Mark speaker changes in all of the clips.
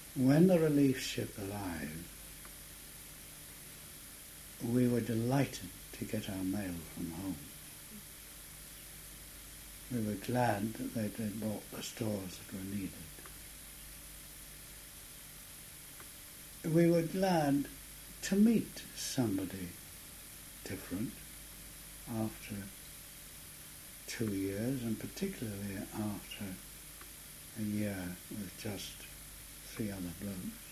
Speaker 1: when the relief ship arrived, we were delighted to get our mail from home. We were glad that they'd brought the stores that were needed. We were glad to meet somebody different after 2 years, and particularly after a year with just 3 other blokes.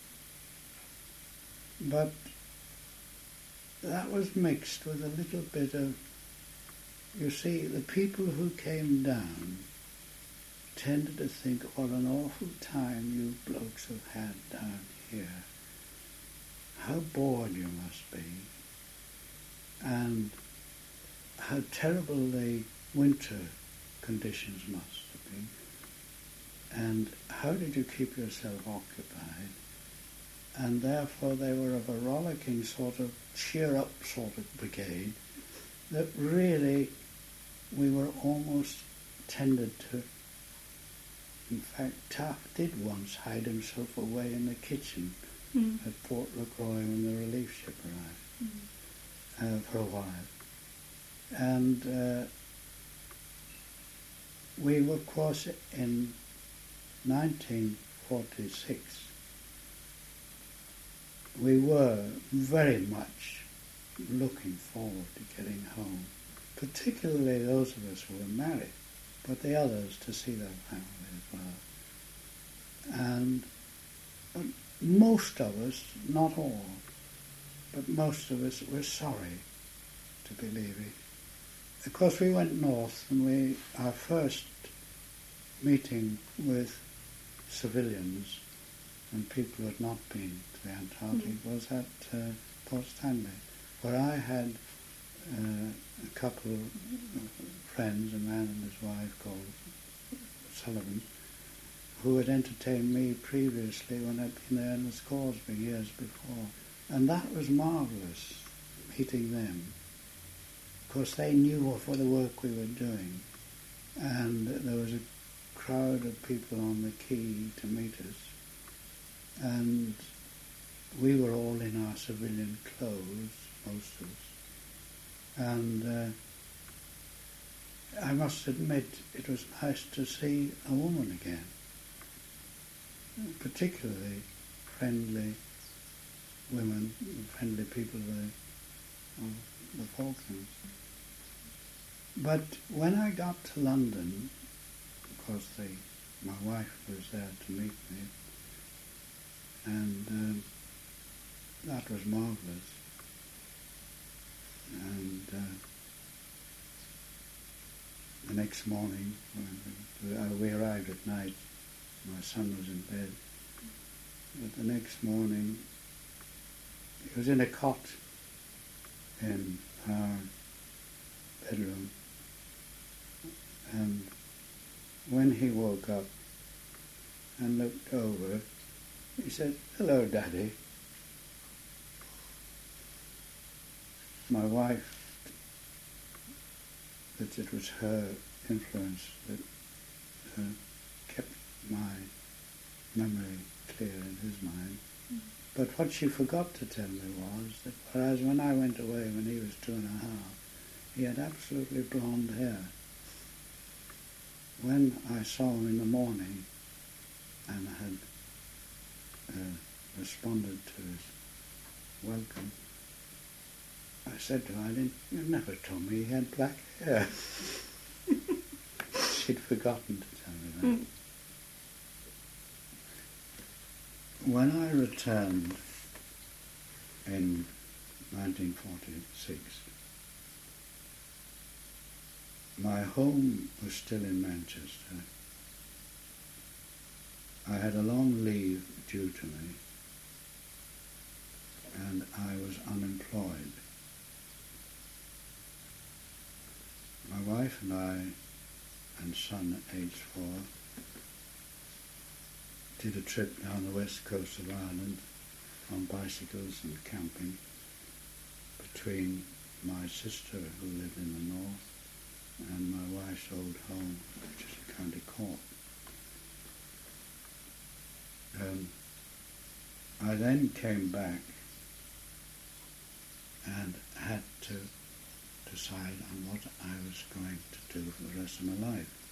Speaker 1: But that was mixed with a little bit of, you see, the people who came down tended to think, what an awful time you blokes have had down here. How bored you must be, and how terrible the winter conditions must have been, and how did you keep yourself occupied? And therefore they were of a rollicking sort of cheer-up sort of brigade that really we were almost tended to. In fact, Taft did once hide himself away in the kitchen at Port LaCroix when the relief ship arrived for a while. And we were, of course, in 1946, we were very much looking forward to getting home, particularly those of us who were married, but the others to see their family as well. And most of us, not all, but most of us were sorry to be leaving. Of course, we went north, and our first meeting with civilians and people who had not been to the Antarctic was at Port Stanley, where I had a couple of friends, a man and his wife called Sullivan, who had entertained me previously when I'd been there in the Scoresby years before. And that was marvellous, meeting them. Of course, they knew of the work we were doing, and there was a crowd of people on the quay to meet us. And we were all in our civilian clothes, most of us. And I must admit, it was nice to see a woman again, particularly friendly women, friendly people of the Falklands. But when I got to London, of course my wife was there to meet me, and that was marvellous. And the next morning, when we arrived at night, my son was in bed, but the next morning he was in a cot in our bedroom, and when he woke up and looked over, he said, "Hello, Daddy." My wife, that it was her influence that kept my memory clear in his mind. But what she forgot to tell me was that whereas when I went away when he was 2.5, he had absolutely blonde hair. When I saw him in the morning and had responded to his welcome, I said to Eileen, "You never told me he had black hair." She'd forgotten to tell me that. When I returned in 1946, my home was still in Manchester. I had a long leave due to me, and I was unemployed. My wife and I, and son at age 4, did a trip down the west coast of Ireland on bicycles and camping between my sister, who lived in the north, and my wife's old home, which is County Cork. I then came back and had to decide on what I was going to do for the rest of my life.